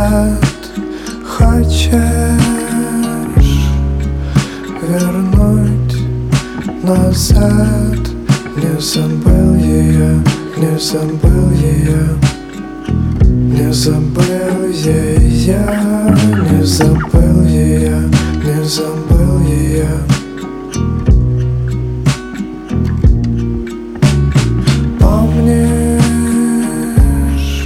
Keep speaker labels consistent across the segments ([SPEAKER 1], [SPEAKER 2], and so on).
[SPEAKER 1] взгляд хочешь вернуть назад. Не забыл ее, не забыл ее, не забыл ее, не забыл ее, не забыл ее. Помнишь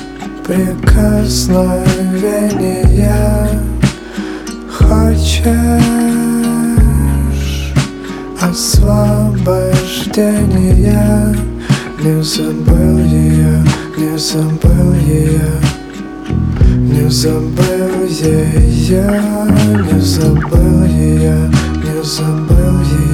[SPEAKER 1] прикосновения? Хочешь освобождения? Не забыл ее, не забыл ее, не забыл ее, не забыл ее, не забыл ее.